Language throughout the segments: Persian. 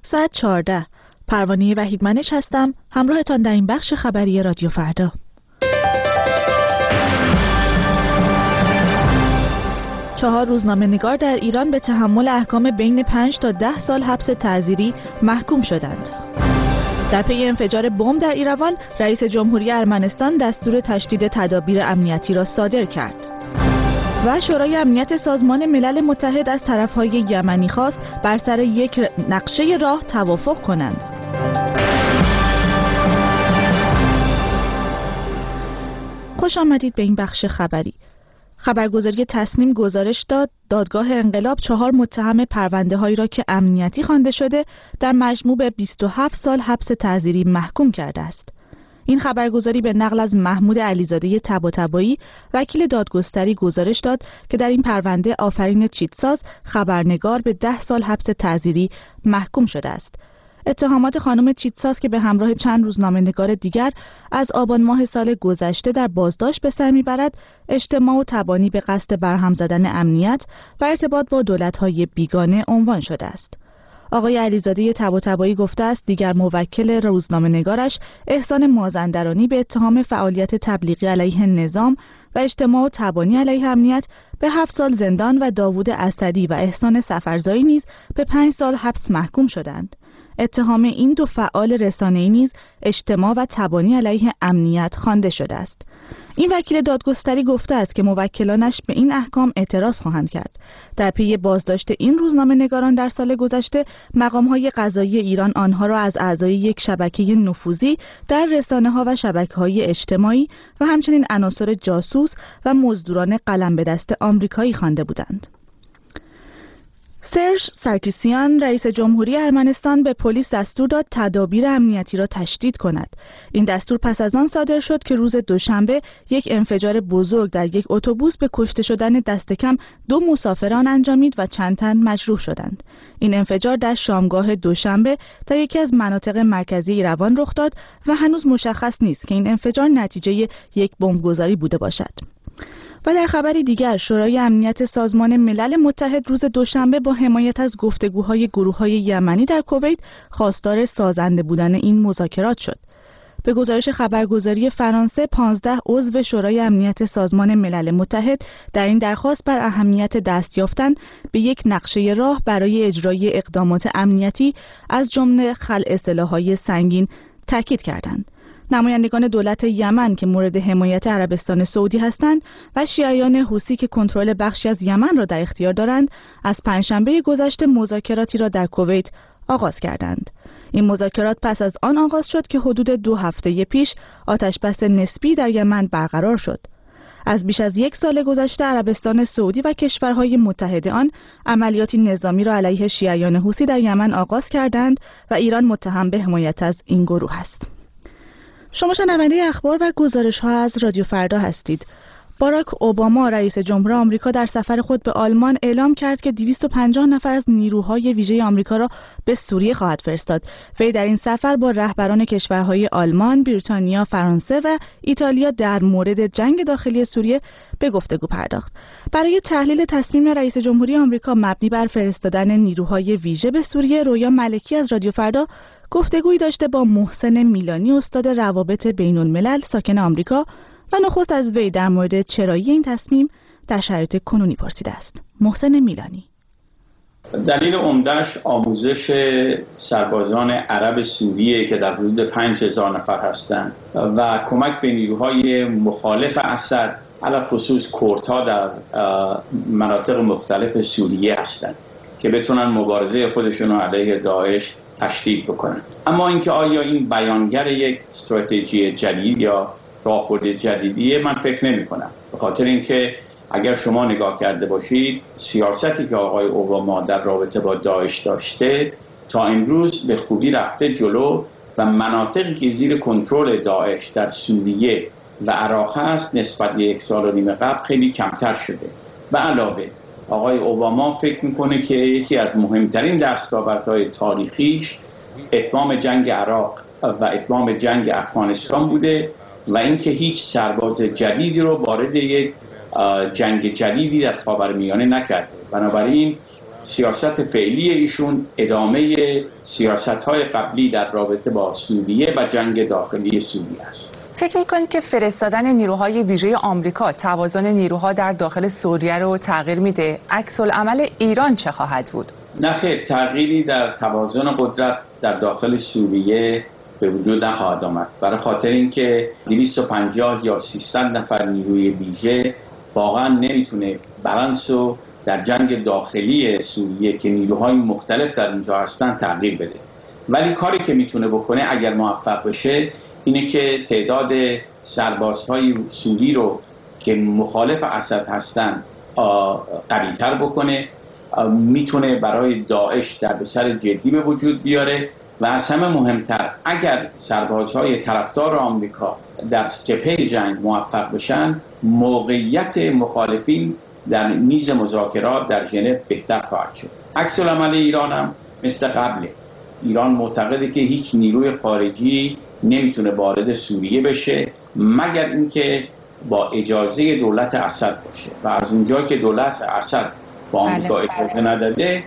ساعت 14. پروانه وحیدمنش هستم، همراهتان در این بخش خبری رادیو فردا. چهار روزنامه‌نگار در ایران به تحمل احکام بین 5 تا 10 سال حبس تعزیری محکوم شدند. در پی انفجار بمب در ایروان، رئیس جمهوری ارمنستان دستور تشدید تدابیر امنیتی را صادر کرد. و شورای امنیت سازمان ملل متحد از طرف‌های یمنی خواست بر سر یک نقشه راه توافق کنند. خوش آمدید به این بخش خبری. خبرگزاری تصنیم گزارش داد دادگاه انقلاب 4 متهم پرونده‌هایی را که امنیتی خوانده شده در مجموع به 27 سال حبس تعزیری محکوم کرده است. این خبرگزاری به نقل از محمود علیزاده طباطبایی وکیل دادگستری گزارش داد که در این پرونده آفرین چیتساز خبرنگار به 10 سال حبس تعزیری محکوم شده است. اتهامات خانم چیتساز که به همراه چند روزنامه‌نگار دیگر از آبان ماه سال گذشته در بازداشت به سر میبرد، اجتماع و تبانی به قصد برهم زدن امنیت و ارتباط با دولت‌های بیگانه عنوان شده است. آقای علیزاده طباطبایی گفته است دیگر موکل روزنامه‌نگارش احسان مازندرانی به اتهام فعالیت تبلیغی علیه نظام و اجتماع و تبانی علیه امنیت به 7 سال زندان و داوود اسدی و احسان سفرزایی نیز به 5 سال حبس محکوم شدند. اتهام این دو فعال رسانه‌ای نیز اجتماع و تبانی علیه امنیت خوانده شده است. این وکیل دادگستری گفته است که موکلانش به این احکام اعتراض خواهند کرد. در پی بازداشت این روزنامه‌نگاران در سال گذشته، مقام‌های قضایی ایران آنها را از اعضای یک شبکه نفوذی در رسانه‌ها و شبکه‌های اجتماعی و همچنین عناصر جاسوس و مزدوران قلم به دست آمریکایی خوانده بودند. سرژ سارکیسیان رئیس جمهوری ارمنستان به پلیس دستور داد تدابیر امنیتی را تشدید کند. این دستور پس از آن صادر شد که روز دوشنبه یک انفجار بزرگ در یک اتوبوس به کشته شدن دست کم 2 مسافران انجامید و چند تن مجروح شدند. این انفجار در شامگاه دوشنبه در یکی از مناطق مرکزی ایروان رخ داد و هنوز مشخص نیست که این انفجار نتیجه یک بمبگذاری بوده باشد. و در خبری دیگر، شورای امنیت سازمان ملل متحد روز دوشنبه با حمایت از گفتگوهای گروه‌های یمنی در کویت خواستار سازنده بودن این مذاکرات شد. به گزارش خبرگزاری فرانسه، 15 عضو شورای امنیت سازمان ملل متحد در این درخواست بر اهمیت دست یافتن به یک نقشه راه برای اجرای اقدامات امنیتی از جمله خلع سلاح‌های سنگین تاکید کردند. نمایندگان دولت یمن که مورد حمایت عربستان سعودی هستند و شیعیان حوثی که کنترل بخشی از یمن را در اختیار دارند، از پنجشنبه گذشته مذاکراتی را در کویت آغاز کردند. این مذاکرات پس از آن آغاز شد که حدود 2 هفته پیش آتشبس نسبی در یمن برقرار شد. از بیش از 1 سال گذشته عربستان سعودی و کشورهای متحد آن عملیاتی نظامی را علیه شیعیان حوثی در یمن آغاز کردند و ایران متهم به حمایت از این گروه است. شما شنونده اخبار و گزارش‌ها از رادیو فردا هستید. باراک اوباما رئیس جمهور آمریکا در سفر خود به آلمان اعلام کرد که 250 نفر از نیروهای ویژه آمریکا را به سوریه خواهد فرستاد. وی در این سفر با رهبران کشورهای آلمان، بریتانیا، فرانسه و ایتالیا در مورد جنگ داخلی سوریه به گفتگو پرداخت. برای تحلیل تصمیم رئیس جمهوری آمریکا مبنی بر فرستادن نیروهای ویژه به سوریه، رویا ملکی از رادیو فردا گفتگویی داشته با محسن میلانی، استاد روابط بین الملل ساکن آمریکا، و نخست از وی در مورد چرایی این تصمیم در شرایط کنونی پرسیده است. محسن میلانی: دلیل عمده‌اش آموزش سربازان عرب سوریه که در حدود 5000 نفر هستند و کمک به نیروهای مخالف اسد، علاوه خصوص کردها در مناطق مختلف سوریه هستند که بتونن مبارزه خودشون رو علیه داعش تشدید بکنن. اما اینکه آیا این بیانگر یک استراتژی جدید یا راهبرد جدیدیه، من فکر نمی کنم. به خاطر اینکه اگر شما نگاه کرده باشید، سیاستی که آقای اوباما در رابطه با داعش داشته تا امروز به خوبی رفته جلو و مناطقی که زیر کنترل داعش در سوریه و عراق هست نسبت به 1.5 سال قبل خیلی کمتر شده. به علاوه آقای اوباما فکر میکنه که یکی از مهمترین دستاوردهای تاریخیش اتمام جنگ عراق و اتمام جنگ افغانستان بوده و اینکه هیچ سرباز جدیدی رو وارد یک جنگ جدیدی در خاورمیانه نکرده. بنابراین سیاست فعلی ایشون ادامه سیاست‌های قبلی در رابطه با سوریه و جنگ داخلی سوریه است. فکر می‌کنید که فرستادن نیروهای ویژه آمریکا توازن نیروها در داخل سوریه رو تغییر میده؟ عکس‌العمل ایران چه خواهد بود؟ نه خیر، تغییری در توازن قدرت در داخل سوریه به وجود نخواهد آمد، برای خاطر اینکه 250 یا 300 نفر نیروی ویژه واقعا نمیتونه بالانس رو در جنگ داخلی سوریه که نیروهای مختلف در اونجا هستن تغییر بده. ولی کاری که میتونه بکنه اگر موفق بشه اینه که تعداد سربازهای سوری رو که مخالف اسد هستن قوی‌تر بکنه، میتونه برای داعش دردسر جدی به وجود بیاره و از همه مهمتر اگر سربازهای طرفدار آمریکا در جبهه جنگ موفق بشن، موقعیت مخالفین در میز مذاکرات در ژنو بهتر خواهد شد. عکس العمل ایران هم مثل قبله. ایران معتقده که هیچ نیروی خارجی نمیتونه وارد سوریه بشه مگر اینکه با اجازه دولت اسد باشه و از اونجا که دولت اسد با آمریکا اجازه نداده،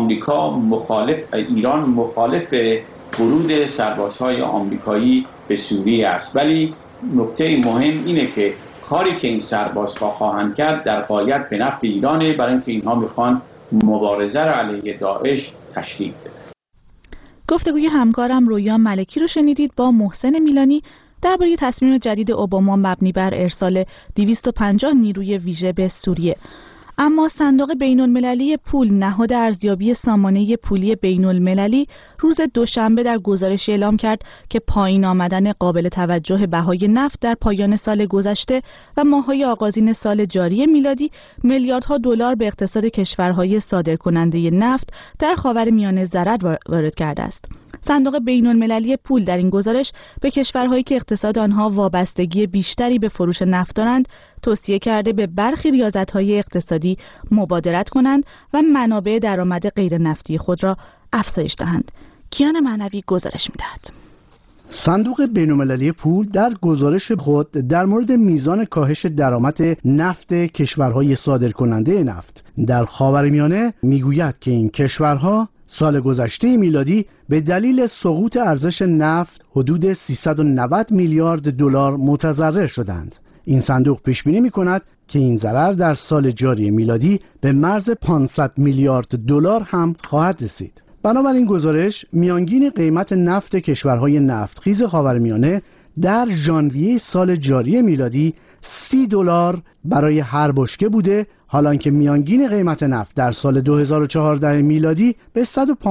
ایران مخالف ورود سربازهای آمریکایی به سوریه است. ولی نکته مهم اینه که کاری که این سربازها خواهند کرد در غایت به نفع ایرانه، برای اینکه اینها میخوان مبارزه را علیه داعش تشدید بدن. گفتگوی همکارم رویا ملکی رو شنیدید با محسن میلانی درباره تصمیم جدید اوباما مبنی بر ارسال 250 نیروی ویژه به سوریه. اما صندوق بین‌المللی پول، نهاد ارزیابی سامانه پولی بین‌المللی، روز دوشنبه در گزارشی اعلام کرد که پایین آمدن قابل توجه بهای نفت در پایان سال گذشته و ماه‌های آغازین سال جاری میلادی میلیاردها دلار به اقتصاد کشورهای صادرکننده نفت در خاورمیانه ضرر وارد کرده است. صندوق بین‌المللی پول در این گزارش به کشورهایی که اقتصاد آنها وابستگی بیشتری به فروش نفت دارند توصیه کرده به برخی ریاضت‌های اقتصادی مبادرت کنند و منابع درآمد غیر نفتی خود را افزایش دهند. کیان معنوی گزارش می‌دهد. صندوق بین‌المللی پول در گزارش خود در مورد میزان کاهش درآمد نفت کشورهای صادرکننده نفت در خاورمیانه میگوید که این کشورها سال گذشته میلادی به دلیل سقوط ارزش نفت حدود 390 میلیارد دلار متضرر شدند. این صندوق پیش بینی می‌کند که این ضرر در سال جاری میلادی به مرز 500 میلیارد دلار هم خواهد رسید. بنابراین گزارش میانگین قیمت نفت کشورهای نفتخیز خاورمیانه در ژانویه سال جاری میلادی $30 برای هر بشکه بوده، حالانکه میانگین قیمت نفت در سال 2014 میلادی به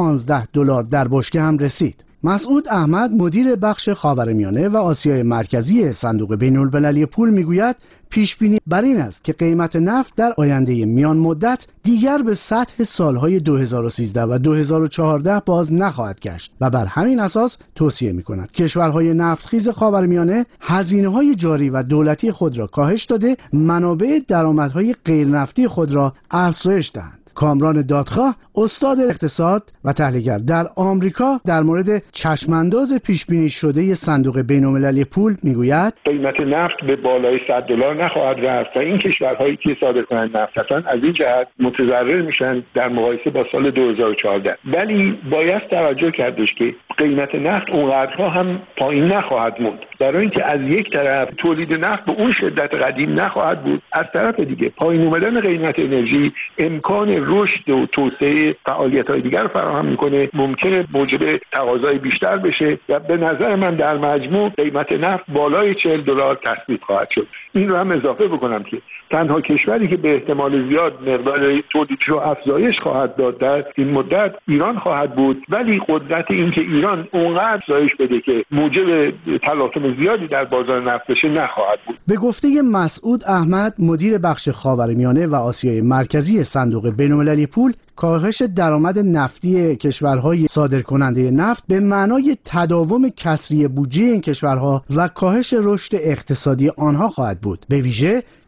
$115 در بشکه هم رسید. مسعود احمد، مدیر بخش خاورمیانه و آسیای مرکزی صندوق بین‌المللی پول میگوید پیشبینی بر این است که قیمت نفت در آینده میان مدت دیگر به سطح سالهای 2013 و 2014 باز نخواهد گشت و بر همین اساس توصیه می‌کند کشورهای نفتخیز خاورمیانه هزینه‌های جاری و دولتی خود را کاهش داده، منابع درآمدهای غیر نفتی خود را افزایش دهند. کامران دادخواه، استاد اقتصاد و تحلیلگر در آمریکا، در مورد چشمانداز پیشبینی شده صندوق بین‌المللی پول میگوید قیمت نفت به بالای $100 نخواهد رفت و این کشورهایی که صادرکننده نفت هستند از این جهت متضرر میشن در مقایسه با سال 2014. ولی باید توجه کردش که قیمت نفت اونقدرها هم پایین نخواهد موند، برای اینکه از یک طرف تولید نفت به اون شدت قدیم نخواهد بود، از طرف دیگه پایین اومدن قیمت انرژی امکان رشد و توسعه فعالیت‌های دیگر فراهم می‌کنه، ممکنه موجب تقاضای بیشتر بشه و به نظر من در مجموع قیمت نفت بالای $40 تثبیت خواهد شد. این رو هم اضافه بکنم که تنها کشوری که به احتمال زیاد مقدار تولیدش رو افزایش خواهد داد در این مدت ایران خواهد بود، ولی قدرت این که ایران اونقدر افزایش بده که موجب تلاطم زیادی در بازار نفت بشه نخواهد بود. به گفته مسعود احمد، مدیر بخش خاورمیانه و آسیای مرکزی صندوق بین‌المللی پول، کاهش درآمد نفتی کشورهای صادرکننده نفت به معنای تداوم کسری بودجه این کشورها و کاهش رشد اقتصادی آنها خواهد بود، به ویژه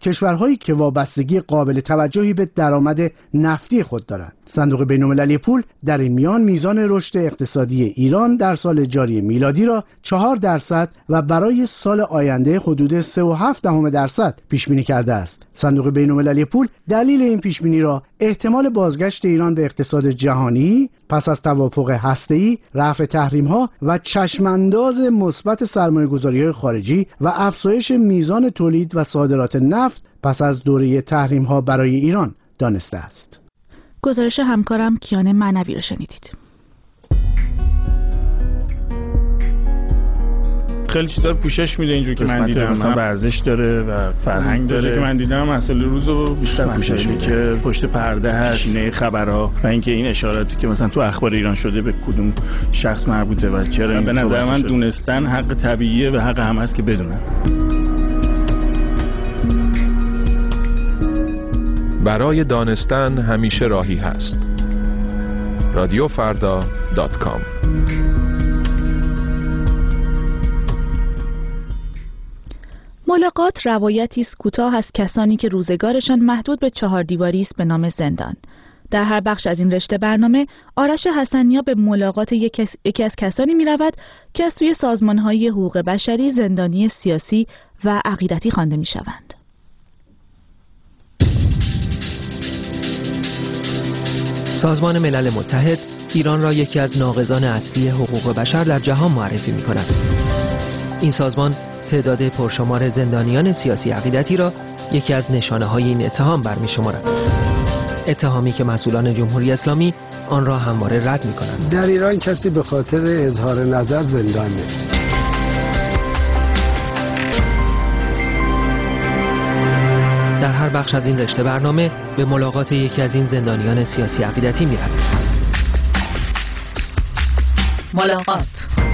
کشورهایی که وابستگی قابل توجهی به درآمد نفتی خود دارند. صندوق بین‌المللی پول در این میان میزان رشد اقتصادی ایران در سال جاری میلادی را 4% و برای سال آینده حدود 3.7% پیش بینی کرده است. صندوق بین‌المللی پول دلیل این پیش بینی را احتمال بازگشت ایران به اقتصاد جهانی پس از توافق هسته‌ای، رفع تحریم‌ها و چشمانداز مثبت سرمایه‌گذاری‌های خارجی و افزایش میزان تولید و صادرات نفت پس از دوره تحریم‌ها برای ایران دانسته است. گزارش همکارم کیان معنوی رو شنیدید. خیلی چیزا رو پوشش میده اینجوری که من دیدم، مثلا ورزش داره و فرهنگ داره که من دیدم مسائل روزو بیشتر پوشش میده که پشت پرده هست، نه خبرها و اینکه این اشاراتی که مثلا تو اخبار ایران شده به کدوم شخص مربوطه و چرا. به نظر من دونستن حق طبیعیه و حق همه است که بدونن. برای دانستن همیشه راهی هست. radiofarda.com. ملاقات روایتی است کوتاه از کسانی که روزگارشان محدود به 4 دیواری است به نام زندان. در هر بخش از این رشته برنامه آرش حسنیا به ملاقات یکی از کسانی می رود که از سوی سازمان‌های حقوق بشری زندانی سیاسی و عقیدتی خوانده می شوند. سازمان ملل متحد ایران را یکی از ناقضان اصلی حقوق بشر در جهان معرفی می کند. این سازمان تعداد پرشمار زندانیان سیاسی عقیدتی را یکی از نشانه‌های این اتهام برمی شمارد. اتهامی که مسئولان جمهوری اسلامی آن را همواره رد می کنند. در ایران کسی به خاطر اظهار نظر زندان نیست. در هر بخش از این رشته برنامه به ملاقات یکی از این زندانیان سیاسی عقیدتی می رویم. ملاقات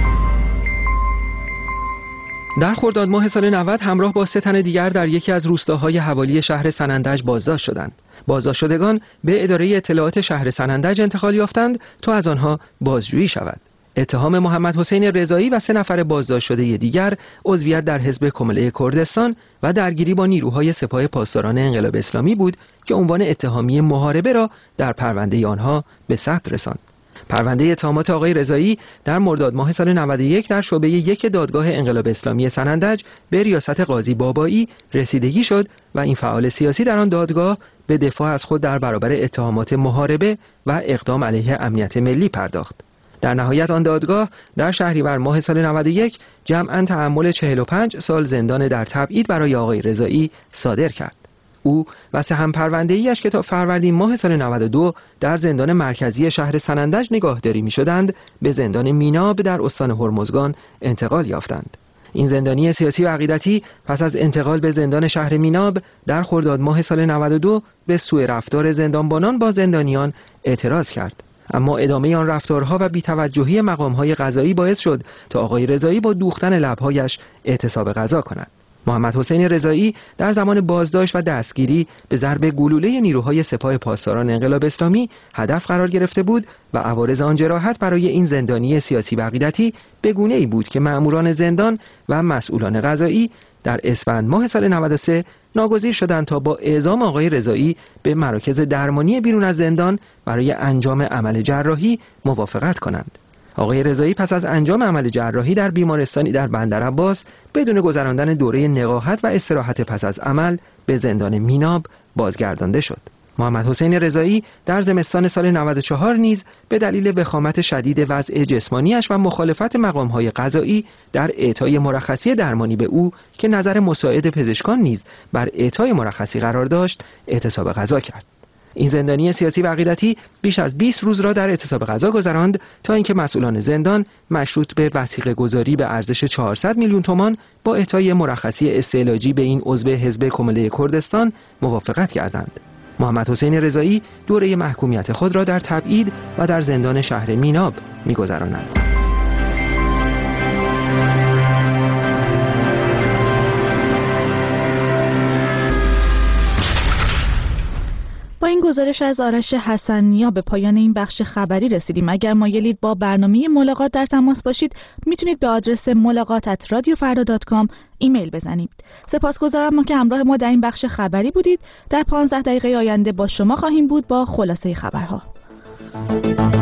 در خرداد ماه سال 90 همراه با 3 تن دیگر در یکی از روستاهای حوالی شهر سنندج بازداشت شدند. بازداشت شدگان به اداره اطلاعات شهر سنندج انتقال یافتند تا از آنها بازجویی شود. اتهام محمد حسین رضایی و 3 نفر بازداشت شده دیگر عضویت در حزب کمله کردستان و درگیری با نیروهای سپاه پاسداران انقلاب اسلامی بود که عنوان اتهامی محاربه را در پرونده آنها به ثبت رساند. پرونده اتهامات آقای رضایی در مرداد ماه سال 91 در شعبه 1 دادگاه انقلاب اسلامی سنندج به ریاست قاضی بابایی رسیدگی شد و این فعال سیاسی در آن دادگاه به دفاع از خود در برابر اتهامات محاربه و اقدام علیه امنیت ملی پرداخت. در نهایت آن دادگاه در شهریور ماه سال 91 جمعاً تحمل 45 سال زندان در تبعید برای آقای رضایی صادر کرد. او و 3 همپرونده‌ای‌اش که تا فروردین ماه سال 92 در زندان مرکزی شهر سنندج نگاهداری می‌شدند به زندان میناب در استان هرمزگان انتقال یافتند. این زندانی سیاسی و عقیدتی پس از انتقال به زندان شهر میناب در خرداد ماه سال 92 به سوء رفتار زندانبانان با زندانیان اعتراض کرد. اما ادامه آن رفتارها و بی‌توجهی مقام‌های قضایی باعث شد تا آقای رضایی با دوختن لب‌هایش اعتصاب غذا کند. محمد حسین رضایی در زمان بازداشت و دستگیری به ضرب گلوله نیروهای سپاه پاسداران انقلاب اسلامی هدف قرار گرفته بود و عوارض آن جراحت برای این زندانی سیاسی و عقیدتی به گونه‌ای بود که مأموران زندان و مسئولان قضایی در اسفند ماه سال 93 ناگزیر شدند تا با اعزام آقای رضایی به مراکز درمانی بیرون از زندان برای انجام عمل جراحی موافقت کنند. آقای رضایی پس از انجام عمل جراحی در بیمارستانی در بندرعباس بدون گذراندن دوره نقاهت و استراحت پس از عمل به زندان میناب بازگردانده شد. محمد حسین رضایی در زمستان سال 94 نیز به دلیل وخامت شدید وضع جسمانیش و مخالفت مقام‌های قضایی در اعطای مرخصی درمانی به او که نظر مساعد پزشکان نیز بر اعطای مرخصی قرار داشت اعتصاب غذا کرد. این زندانی سیاسی و عقیدتی بیش از 20 روز را در اعتصاب غذا گذراند تا اینکه مسئولان زندان مشروط به وثیقه گذاری به ارزش 400 میلیون تومان با اعطای مرخصی استعلاجی به این عضو حزب کمله کردستان موافقت کردند. محمد حسین رضایی دوره محکومیت خود را در تبعید و در زندان شهر میناب می‌گذراند. با این گزارش از آرش حسن‌نیا به پایان این بخش خبری رسیدیم. اگر مایلید با برنامه ملاقات در تماس باشید میتونید به آدرس ملاقات@radiofarda.com ایمیل بزنید. سپاسگزارم که همراه ما در این بخش خبری بودید. در 15 دقیقه آینده با شما خواهیم بود با خلاصه خبرها.